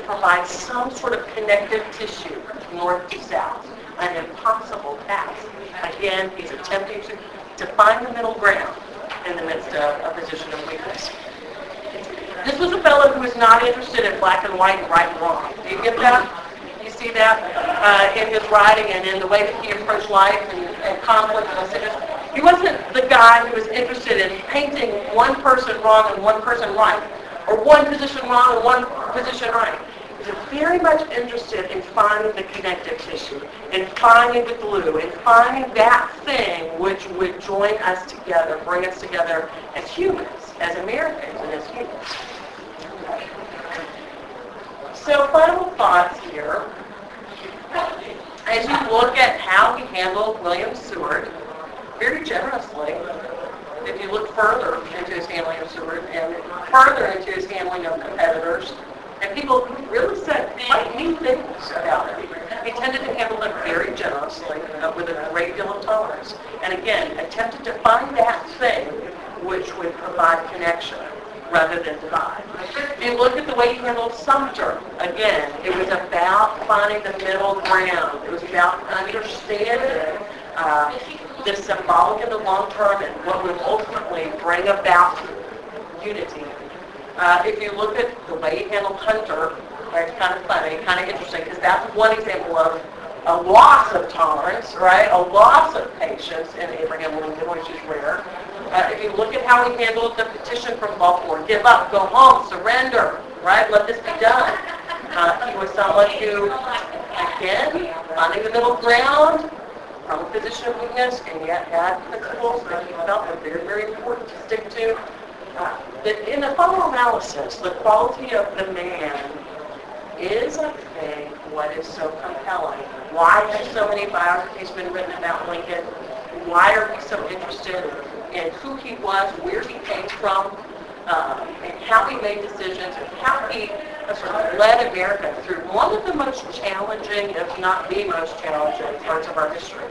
provide some sort of connective tissue, north to south, an impossible task. Again, he's attempting to find the middle ground in the midst of a position of weakness. This was a fellow who was not interested in black and white and right and wrong. Do you get that? You see that in his writing and in the way that he approached life and conflict and decisions? He wasn't the guy who was interested in painting one person wrong and one person right, or one position wrong and one position right. He was very much interested in finding the connective tissue, in finding the glue, in finding that thing which would join us together, bring us together as humans, as Americans, and as humans. So final thoughts here. As you look at how he handled William Seward, very generously, if you look further into his handling of Seward and further into his handling of competitors, and people who really said quite neat things about him, he tended to handle them very generously, with a great deal of tolerance. And again, attempted to find that thing which would provide connection rather than divide. If you look at the way he handled Sumter, again, it was about finding the middle ground. It was about understanding the symbolic in the long term and what would ultimately bring about unity. If you look at the way he handled Hunter, it's kind of funny, kind of interesting, because that's one example of a loss of tolerance, right? A loss of patience in Abraham Lincoln, which is rare. If you look at how he handled the petition from Baltimore, give up, go home, surrender, right? Let this be done. He was someone who, again, finding the middle ground from a position of weakness, and yet had principles that he felt were very, very important to stick to. In the final analysis, the quality of the man is, I think, what is so compelling. Why have so many biographies been written about Lincoln? Why are we so interested in who he was, where he came from, and how he made decisions, and how he sort of led America through one of the most challenging, if not the most challenging, parts of our history.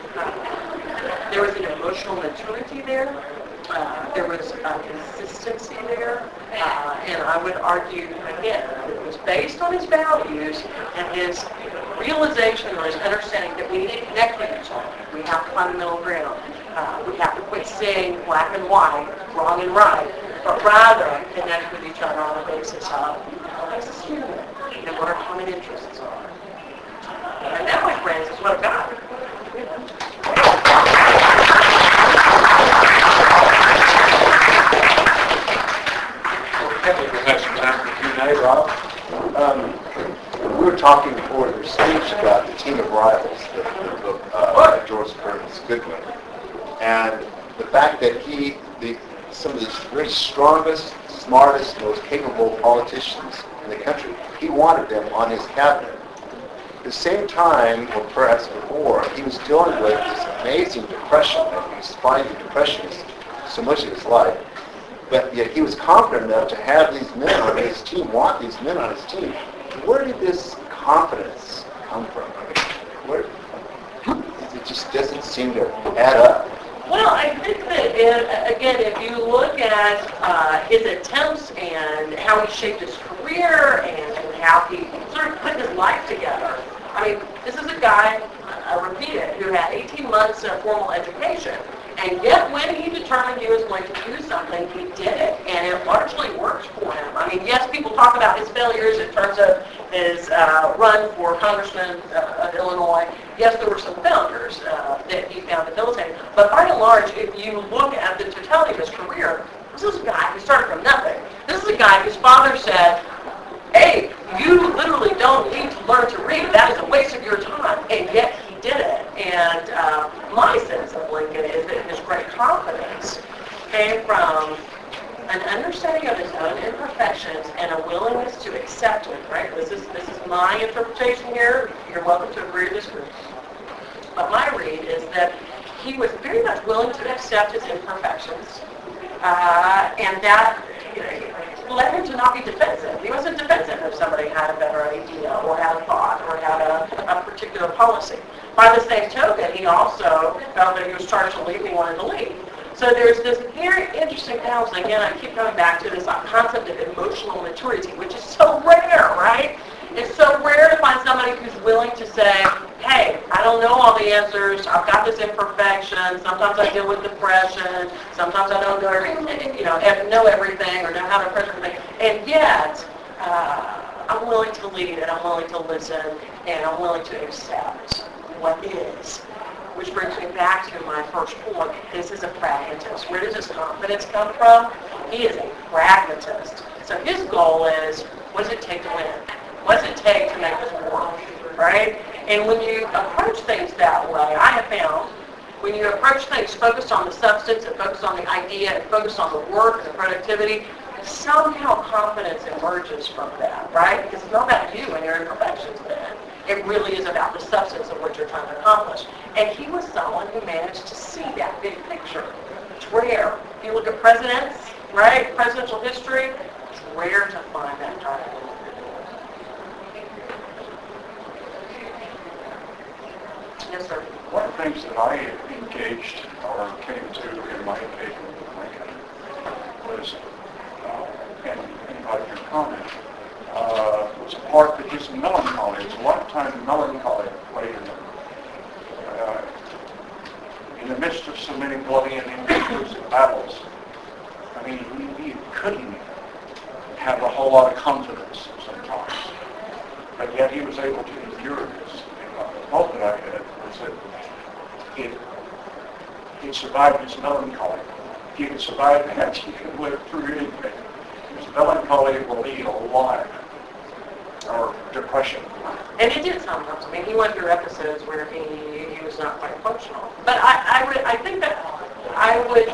There was an emotional maturity there. There was a consistency there, and I would argue, again, it was based on his values and his realization or his understanding that we need to connect with each other. We have to find the middle ground. We have to quit seeing black and white, wrong and right, but rather connect with each other on the basis of what is human and what our common interests are. And that, my friends, is what I've got. Rob. We were talking before your speech about the team of rivals, the book by George Burns Goodwin, and the fact that some of the very strongest, smartest, most capable politicians in the country, he wanted them on his cabinet. At the same time, or perhaps before, he was dealing with this amazing depression that he was fighting depression so much of his life. But yet he was confident enough to have these men on his team, want these men on his team. Where did this confidence come from? I mean, it just doesn't seem to add up. Well, I think that, again, if you look at his attempts and how he shaped his career and how he sort of put his life together, I mean, this is a guy, I repeat it, who had 18 months of formal education. And yet when he determined he was going to do something, he did it. And it largely worked for him. I mean, yes, people talk about his failures in terms of his run for congressman of Illinois. Yes, there were some failures that he found debilitating. But by and large, if you look at the totality of his career, this is a guy who started from nothing. This is a guy whose father said, hey, you literally don't need to learn to read. That is a waste of your time. And yet he did it. And my sense of Lincoln is that his great confidence came from an understanding of his own imperfections and a willingness to accept it, right? This is my interpretation here. You're welcome to agree or disagree. But my read is that he was very much willing to accept his imperfections, and that led him to not be defensive. He wasn't defensive if somebody had a better idea or had a thought or had a particular policy. By the same token, he also felt that he was charged to lead and he wanted to lead. So there's this very interesting balance. And again, I keep coming back to this concept of emotional maturity, which is so rare, right? willing to say, hey, I don't know all the answers. I've got this imperfection. Sometimes I deal with depression. Sometimes I don't know everything, know everything or know how to approach everything. And yet, I'm willing to lead and I'm willing to listen and I'm willing to accept what is. Which brings me back to my first point. This is a pragmatist. Where does his confidence come from? He is a pragmatist. So his goal is, what does it take to win? What does it take to make this work? Right? And when you approach things that way, I have found, when you approach things focused on the substance and focused on the idea and focused on the work and the productivity, somehow confidence emerges from that, right? Because it's not about you and your imperfections then. It really is about the substance of what you're trying to accomplish. And he was someone who managed to see that big picture. It's rare. If you look at presidents, right, presidential history, it's rare to find that kind of individual. Yes, sir. One of the things that I engaged or came to in my engagement with Lincoln was, and about your comment, was a part that his melancholy, his lifetime melancholy played in the midst of so many bloody and inconclusive battles. I mean, he couldn't have a whole lot of confidence sometimes, but yet he was able to endure this. And the thought that I had was that it survived his melancholy. If you can survive that, you can live through anything. His melancholy will lead a lot, or depression. And it did sometimes. I mean, he went through episodes where he was not quite functional. But I think that I would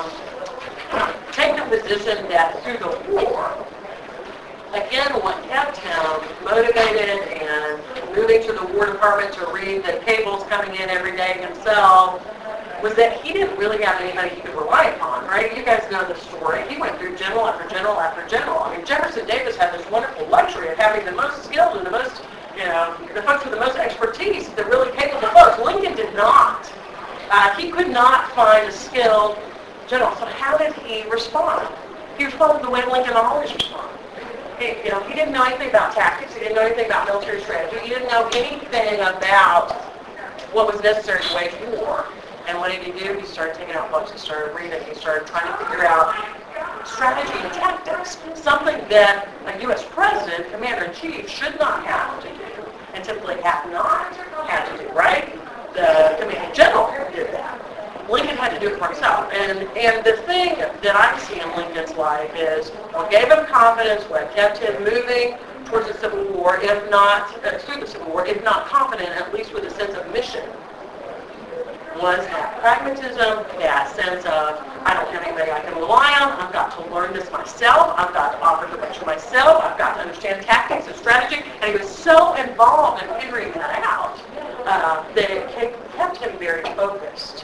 take the position that through the war, again, what kept him motivated and moving to the War Department to read the cables coming in every day himself was that he didn't really have anybody he could rely upon, right? You guys know the story. He went through general after general after general. I mean, Jefferson Davis had this wonderful luxury of having the most skilled and the most, the folks with the most expertise, the really capable folks. Lincoln did not. He could not find a skilled general. So how did he respond? He responded the way Lincoln always responded. He didn't know anything about tactics. He didn't know anything about military strategy. He didn't know anything about what was necessary to wage war. And what did he do? He started taking out books. He started reading. He started trying to figure out strategy and tactics, something that a U.S. president, commander-in-chief, should not have to do, and typically have not had to do, right? The commanding general did that. Lincoln had to do it for himself. And the thing that I see in Lincoln's life is what gave him confidence, what kept him moving towards the Civil War, if not, through the Civil War, if not confident, at least with a sense of mission, was that pragmatism, that sense of, I don't have anybody I can rely on, I've got to learn this myself, I've got to offer the lecture myself, I've got to understand tactics and strategy, and he was so involved in figuring that out that it kept him very focused.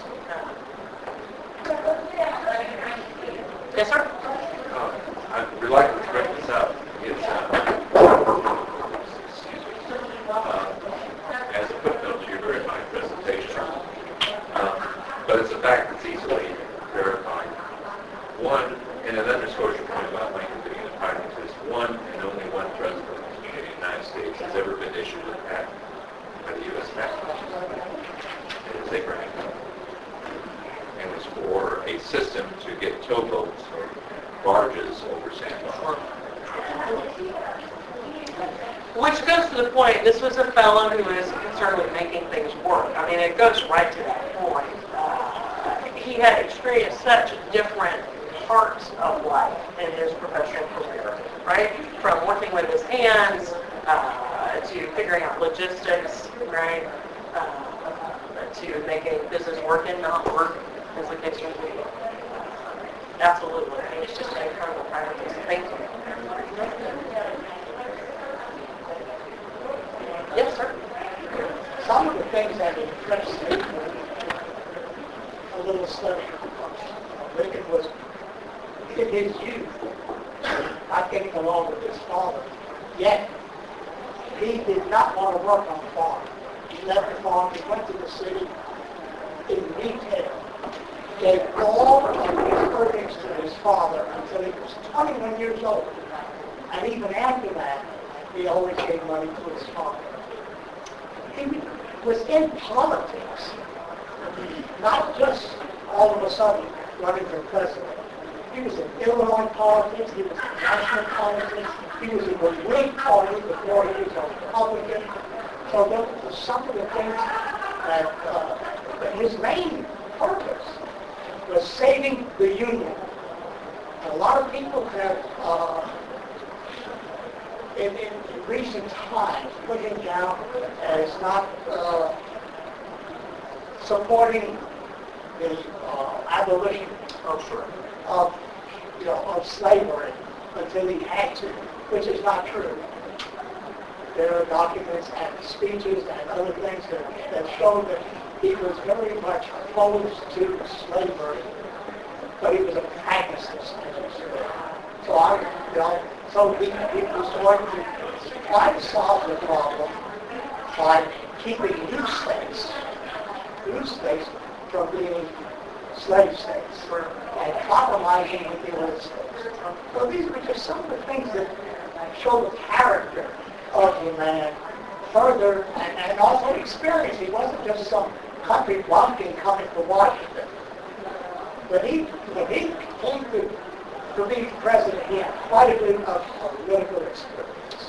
Yes, sir? I'd like to correct this out. It's, as a footnote to your very fine presentation, but it's a fact that's easily verified. One, and it underscores your point about Lincoln being a pragmatist, one and only one president in the United States has ever been issued a patent by the U.S. Patent Office. It is Abraham Lincoln. And it's for a system to get towboats or barges over sandbars. Which goes to the point, this was a fellow who was concerned with making things work. I mean, it goes right to that point. He had experienced such different parts of life in his professional career, right? From working with his hands to figuring out logistics, right? To making business work and not work, as the case would be. Absolutely. I mean, it's just an incredible practice. Thank you. Yes, sir. Some of the things that impressed me, a little study of Lincoln was in his youth, I came along with his father, yet he did not want to work on the farm. He left the farm, he went to the city in retail, gave all of his earnings to his father until he was 21 years old. And even after that, he always gave money to his father. he was in politics, not just all of a sudden running for president. He was in Illinois politics, he was in national politics, he was in the Whig Party before he was a Republican. So those were some of the things that his main purpose was saving the Union. A lot of people have, in recent times, put him down as not supporting the abolition of slavery until he had to, which is not true. There are documents and speeches and other things that show that he was very much opposed to slavery, but he was a pragmatist. So he was going to try to solve the problem by keeping new states from being slave states and compromising with the United States. So these were just some of the things that show the character of the man further and also experience. He wasn't just some country bumpkin coming to Washington. When he came to be president, he had quite a bit of political experience.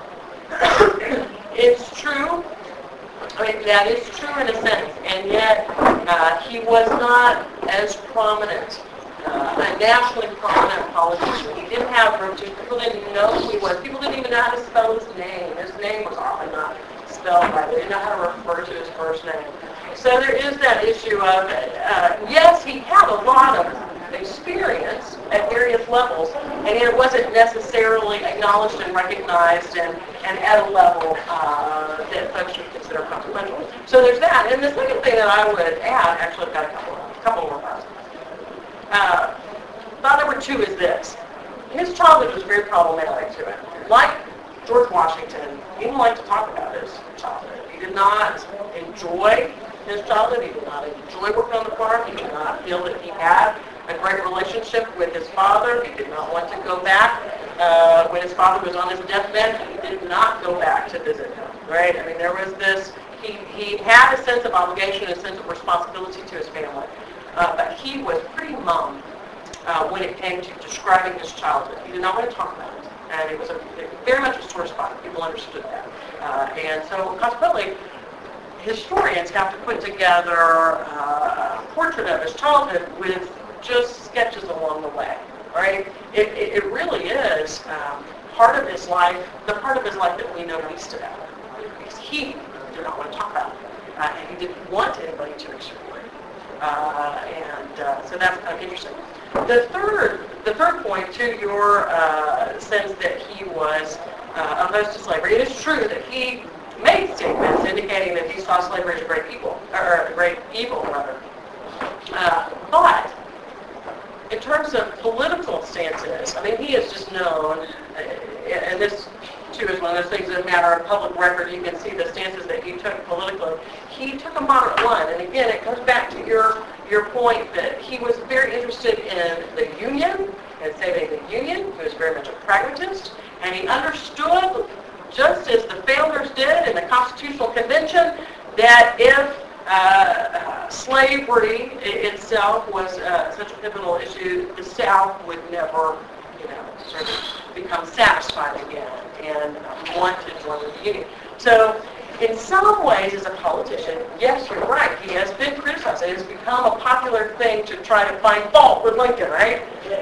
It's true. I mean, that is true in a sense, and yet he was not as prominent, a nationally prominent politician. He didn't have virtues. People didn't know who he was. People didn't even know how to spell his name. His name was often not spelled right. They didn't know how to refer to his first name. So there is that issue of, yes, he had a lot of experience at various levels, and it wasn't necessarily acknowledged and recognized and at a level that folks would consider consequential. So there's that. And the second thing that I would add, actually I've got a couple more thoughts. Thought number two is this. His childhood was very problematic to him. Like George Washington, he didn't like to talk about his childhood. He did not enjoy his childhood. He did not enjoy working on the farm. He did not feel that he had a great relationship with his father. He did not want to go back. When his father was on his deathbed, he did not go back to visit him, right? I mean, there was this, he had a sense of obligation, a sense of responsibility to his family. But he was pretty mum when it came to describing his childhood. He did not want to talk about it. And it was very much a sore spot. People understood that. And so consequently, historians have to put together a portrait of his childhood with just sketches along the way, right? It really is part of his life, the part of his life that we know least about. Because he did not want to talk about it. And he didn't want anybody to explore it. So that's kind of interesting. The third point to your sense that he was opposed to slavery, it is true that he made statements indicating that he saw slavery as a great evil, rather. But in terms of political stances, I mean, he is just known, and this too is one of those things that matter of public record. You can see the stances that he took politically. He took a moderate one, and again, it comes back to your point that he was very interested in the Union and saving the Union. He was very much a pragmatist, and he understood, just as the founders did in the Constitutional Convention, that if slavery itself was such a pivotal issue, the South would never, sort of become satisfied again and want to join the Union. So, in some ways, as a politician, yes, you're right. He has been criticized. It has become a popular thing to try to find fault with Lincoln, right?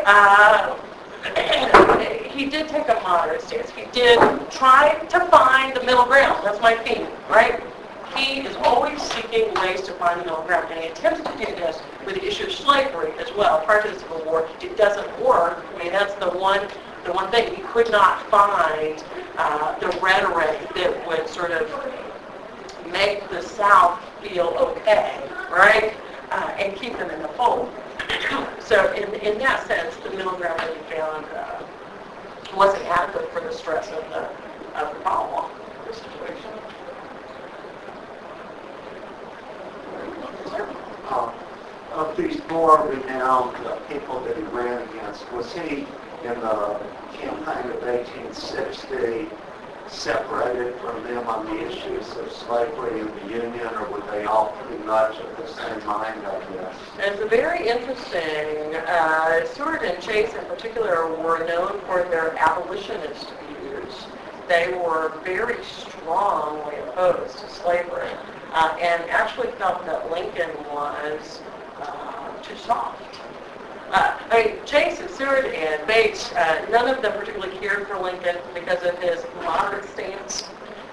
He did take a moderate stance. He did try to find the middle ground. That's my theme, right? He is always seeking ways to find the middle ground, and he attempts to do this with the issue of slavery as well. Prior to the Civil War, it doesn't work. I mean, that's the one thing. He could not find the rhetoric that would sort of make the South feel okay, right, and keep them in the fold. So in that sense, the middle ground that he found wasn't adequate for the stress of the problem, the situation. Of these more renowned people that he ran against, was he in the campaign of 1860 separated from them on the issues of slavery in the Union, or were they all pretty much of the same mind, I guess? It's a very interesting, Seward and Chase in particular were known for their abolitionist views. They were very strongly opposed to slavery and actually felt that Lincoln was too soft. Chase and Seward and Bates, none of them particularly cared for Lincoln because of his moderate stance.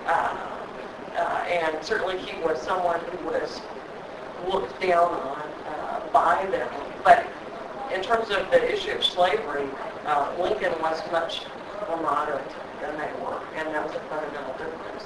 And certainly he was someone who was looked down on by them. But in terms of the issue of slavery, Lincoln was much more moderate than they were, and that was a fundamental difference.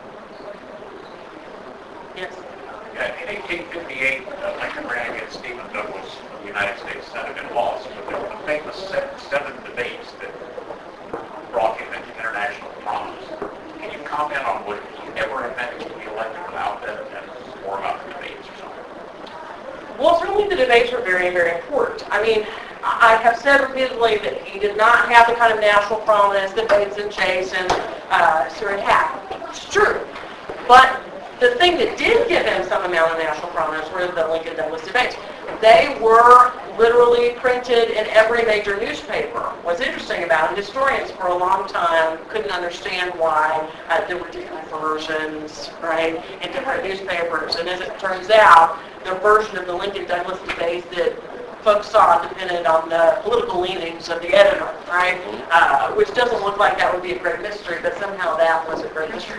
Yes? Yeah, in 1858, Lincoln ran against Stephen Douglas of the United States Senate and lost. But there were the famous seven debates that brought him into international prominence. Can you comment on would he ever have been able to be elected without that, and more about the debates or something? Well, certainly the debates were very, very important. I mean, I have said repeatedly that he did not have the kind of national prominence that Bates and Chase and Seward had. It's true. But the thing that did give him some amount of national prominence were the Lincoln-Douglas debates. They were literally printed in every major newspaper. What's interesting about it, historians for a long time couldn't understand why there were different versions, right, in different newspapers. And as it turns out, the version of the Lincoln-Douglas debates that folks saw depended on the political leanings of the editor, right, which doesn't look like that would be a great mystery, but somehow that was a great mystery.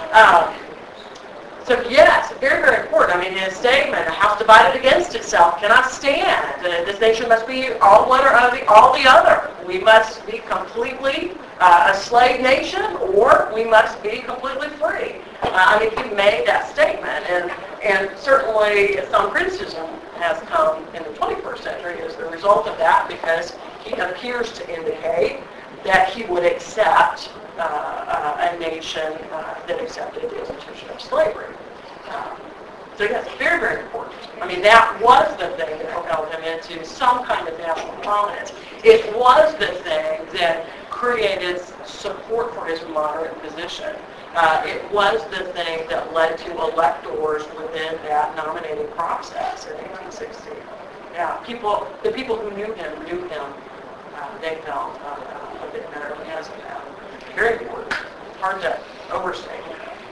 So yes, very, very important. I mean, his statement, a house divided against itself cannot stand. This nation must be all one or all the other. We must be completely a slave nation, or we must be completely free. I mean, he made that statement, and certainly some criticism has come in the 21st century as the result of that, because he appears to indicate that he would accept a nation that accepted the institution of slavery. So yes, very, very important. I mean, that was the thing that propelled him into some kind of national prominence. It was the thing that created support for his moderate position. It was the thing that led to electors within that nominating process in 1860. Yeah, the people who knew him, they felt a bit better because of that. Very important. Hard to overstate.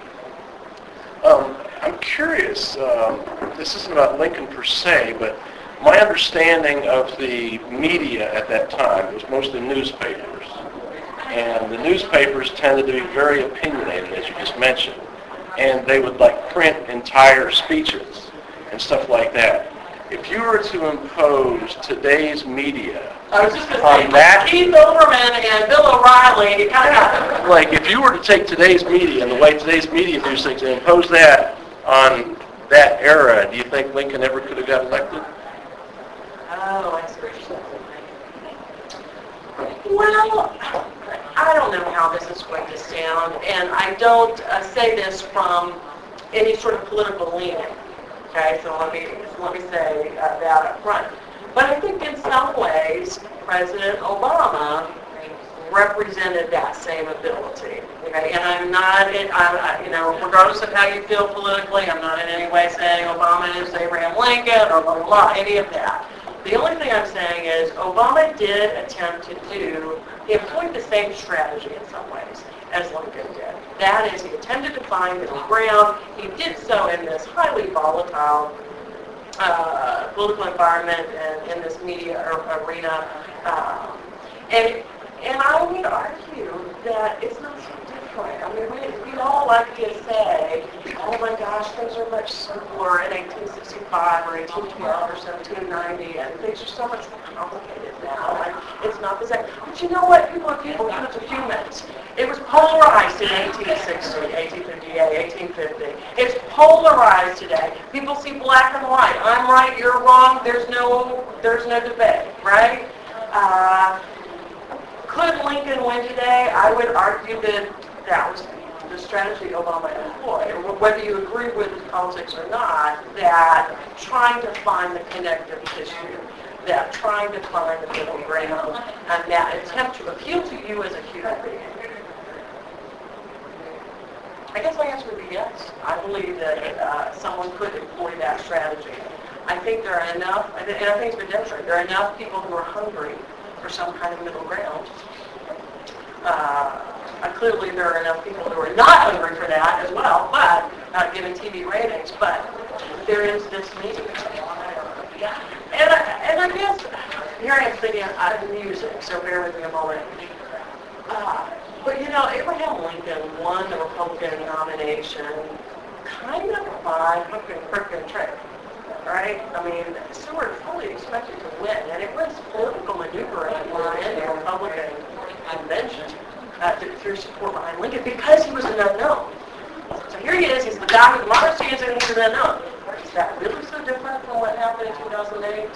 I'm curious, this isn't about Lincoln per se, but my understanding of the media at that time was mostly newspapers. And the newspapers tended to be very opinionated, as you just mentioned. And they would print entire speeches and stuff like that. If you were to impose today's media I was just going to say, Keith Olbermann and Bill O'Reilly, kind of. If you were to take today's media and the way today's media views things and impose that on that era, do you think Lincoln ever could have got elected? Oh, I see what you're saying. Well, I don't know how this is going to sound, and I don't say this from any sort of political leaning. Okay, so let me say that up front. But I think in some ways, President Obama represented that same ability. Okay, and I'm not, regardless of how you feel politically, I'm not in any way saying Obama is Abraham Lincoln or blah, blah, blah, any of that. The only thing I'm saying is Obama did attempt to he employed the same strategy in some ways as Lincoln did. That is, he attempted to find middle ground. He did so in this highly volatile political environment and in this media arena. And I would argue that it's not so different. I mean, we all like to say, oh my gosh, things are much simpler in 1865 or 1812 or 1790, and things are so much more complicated now. And it's not the same. But you know what? People are people, humans are humans. It was polarized in 1860, 1858, 1850. It's polarized today. People see black and white. I'm right, you're wrong. There's no debate, right? Could Lincoln win today? I would argue that that was the strategy Obama employed. Whether you agree with his politics or not, that trying to find the connective tissue, that trying to find the middle ground, and that attempt to appeal to you as a human being. I guess my answer would be yes. I believe that someone could employ that strategy. I think there are enough, and I think it's been demonstrated, there are enough people who are hungry for some kind of middle ground. Clearly there are enough people who are not hungry for that as well, but given TV ratings, but there is this need. And I guess, here I am thinking of music, so bear with me a moment. But you know, Abraham Lincoln won the Republican nomination kind of by hook and crook and trick, right? I mean, Seward fully expected to win, and it was political maneuvering in the Republican convention through support behind Lincoln because he was an unknown. So here he is, he's the guy with the largest chance and he's an unknown. Is that really so different from what happened in 2008?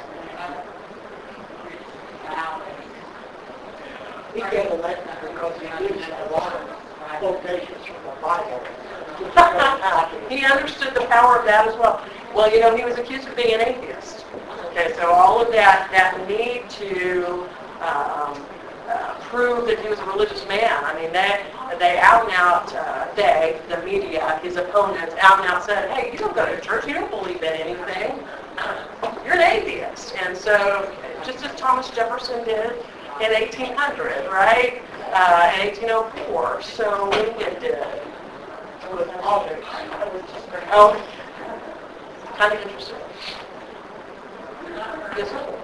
He got elected because he used a lot of quotations from the Bible. He understood the power of that as well. Well, you know, he was accused of being an atheist. Okay, so all of that need to prove that he was a religious man. I mean, they out and out, the media, his opponents, out and out said, hey, you don't go to church, you don't believe in anything. You're an atheist. And so, just as Thomas Jefferson did in 1800, right? In 1804, so Lincoln did. Oh, kind of interesting. Yes, sir?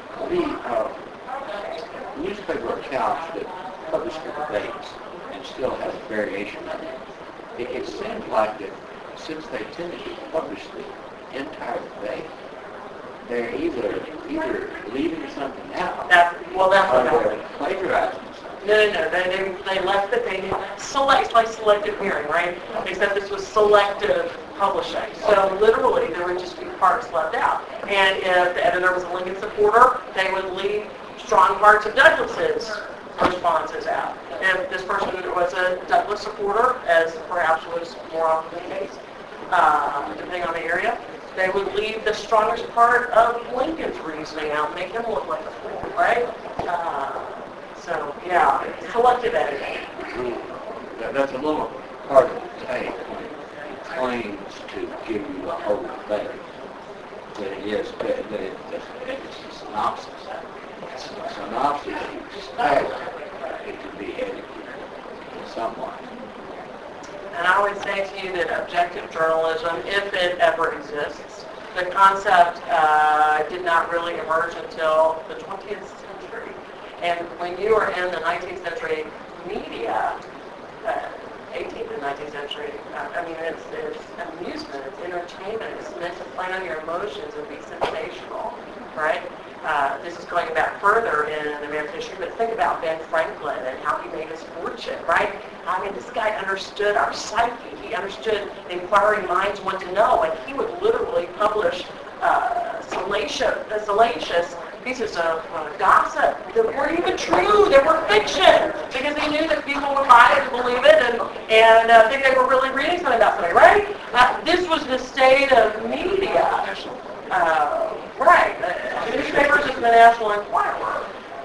The newspaper accounts that publish the debates and still have a variation of it. It seems like that since they tended to publish the entire debate, they're either leaving something out That's or what they're plagiarizing something. No. They left it. They select like selective hearing, right? Except this was selective publishing. So literally, there would just be parts left out. And if the editor was a Lincoln supporter, they would leave strong parts of Douglas's responses out. If this person was a Douglas supporter, as perhaps was more often the case, depending on the area, they would leave the strongest part of Lincoln's reasoning out, make him look like a fool, right? So, yeah, selective editing. That's a little hard to take when it claims to give you the whole debate. That it is, that it's a synopsis. A synopsis, you expect it to be edited somewhat. And I would say to you that objective journalism, if it ever exists, the concept did not really emerge until the 20th century. And when you are in the 19th century media, 18th and 19th century, I mean, it's amusement, it's entertainment, it's meant to play on your emotions and be sensational, right? This is going back further in American history, but think about Ben Franklin and how he made his fortune, right? I mean, this guy understood our psyche. He understood inquiring minds want to know, and he would literally publish salacious pieces of gossip that weren't even true, that were fiction, because he knew that people would buy it and believe it and think they were really reading something about somebody, right? This was the state of media. Right. The newspapers is the National Enquirer.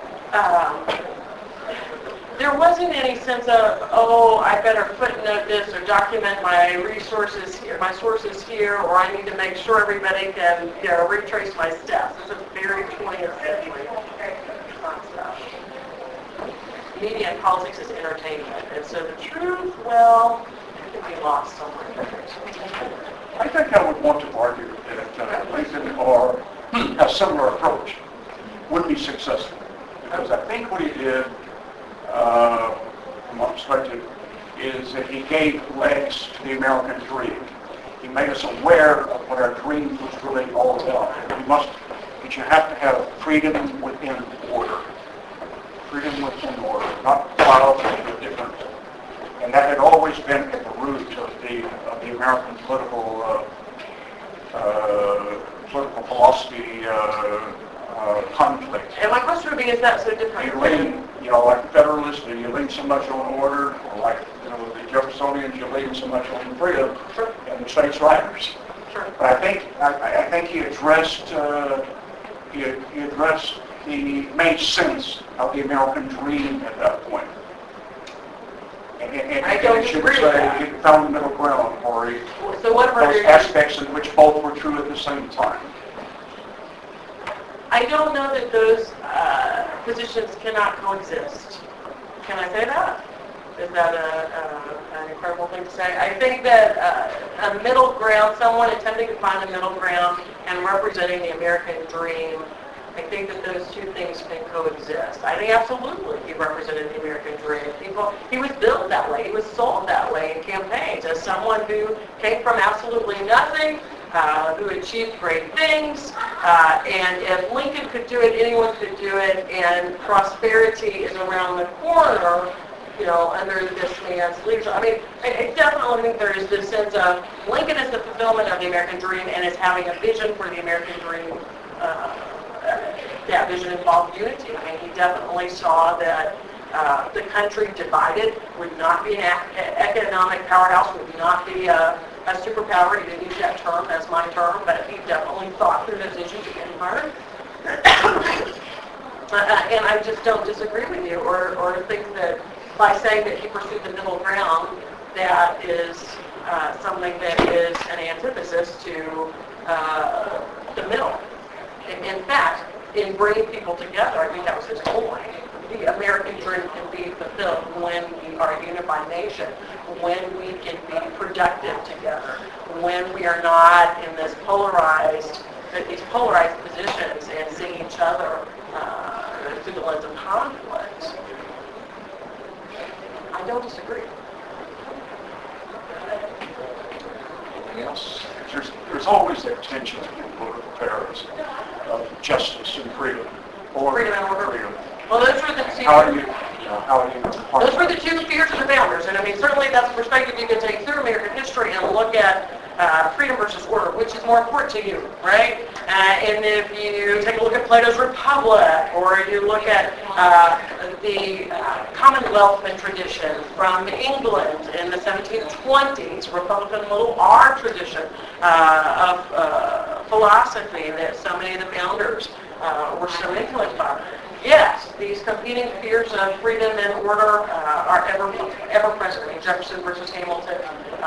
There wasn't any sense of, oh, I better footnote this or document my resources here, my sources here, or I need to make sure everybody can, retrace my steps. It's a very 20th century concept. Media and politics is entertainment, and so the truth, well, it can be lost somewhere. I think I would want to argue that Lincoln or a similar approach would be successful. Because I think what he did, from my perspective, is that he gave legs to the American dream. He made us aware of what our dream was really all about. That you have to have freedom within order. Freedom within order, not wildly different. And that had always been at the root of the American political philosophy conflict. And my question would be, is that so different? You lean, like Federalists, you lean so much on order, or like, the Jeffersonians, you lean so much on freedom, and the states' riders. Sure. But I think he addressed, he made sense of the American dream at that point. And I don't It should agree with say, that. he found the middle ground, or he, So what about those aspects in which both were true at the same time. I don't know that those positions cannot coexist. Can I say that? Is that an incredible thing to say? I think that a middle ground, someone attempting to find a middle ground and representing the American dream, I think that those two things can coexist. I think absolutely he represented the American dream. He was built that way. He was sold that way in campaigns as someone who came from absolutely nothing, who achieved great things, and if Lincoln could do it, anyone could do it, and prosperity is around the corner, under this man's leadership. I mean, I definitely think there is this sense of Lincoln is the fulfillment of the American dream and is having a vision for the American dream. That vision involved unity. I mean, he definitely saw that the country divided would not be an economic powerhouse, would not be a superpower. He didn't use that term as my term, but he definitely thought through those issues again hard. And I just don't disagree with you or think that by saying that he pursued the middle ground, that is something that is an antithesis to the middle. In fact, in bringing people together, I think that was his point. The American dream can be fulfilled when we are a unified nation, when we can be productive together, when we are not in these polarized positions and seeing each other through the lens of conflict. I don't disagree. Anything else? There's always that tension in political affairs of justice and freedom. Or Freedom and order. freedom. Well, those were the two. How do you Those were the two fears of the founders, and I mean, certainly that's a perspective you can take through American history and look at freedom versus order, which is more important to you, right? And if you take a look at Plato's Republic, or you look at the Commonwealth tradition from England in the 1720s, Republican little R tradition of philosophy that so many of the founders were so influenced by. Yes, these competing fears of freedom and order are ever present in Jefferson versus Hamilton.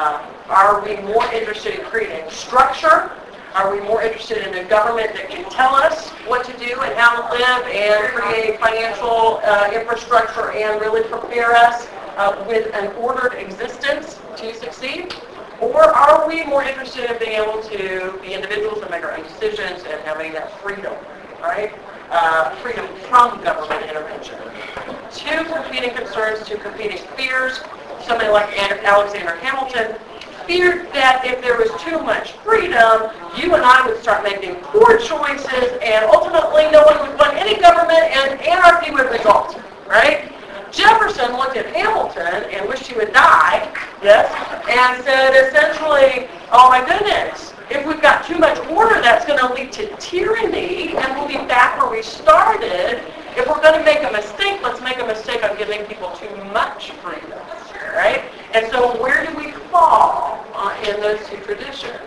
Are we more interested in creating structure? Are we more interested in a government that can tell us what to do and how to live and create financial infrastructure and really prepare us with an ordered existence to succeed? Or are we more interested in being able to be individuals and make our own decisions and having that freedom, right? Freedom from government intervention. Two competing concerns, two competing fears. Somebody like Alexander Hamilton feared that if there was too much freedom, you and I would start making poor choices, and ultimately no one would want any government, and anarchy would result, right? Jefferson looked at Hamilton and wished he would die, yes, and said essentially, oh my goodness, if we've got too much order, that's going to lead to tyranny, and we'll be back where we started. If we're going to make a mistake, let's make a mistake on giving people too much freedom, right? And so where do we fall in those two traditions?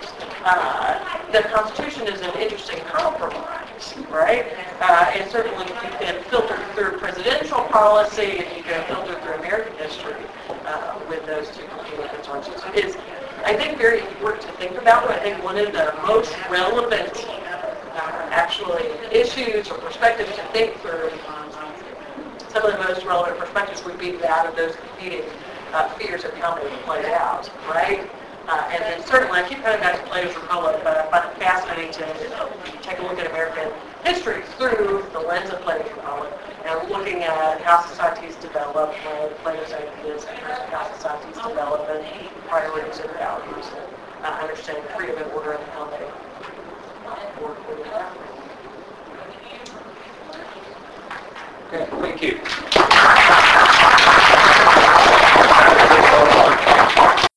The Constitution is an interesting compromise, right? And certainly you can filter through presidential policy, and you can filter through American history with those two competing concerns. It's, I think, very important to think about. I think one of the most relevant, actually, issues or perspectives to think through, some of the most relevant perspectives would be that of those competing fears of how they played out, right? And then certainly, I keep coming back to Plato's Republic, but I find it fascinating to take a look at American history through the lens of Plato's Republic and looking at how societies develop, Plato's ideas, and how societies develop, and priorities and values, and understanding freedom and order and how they work with that. Okay, thank you.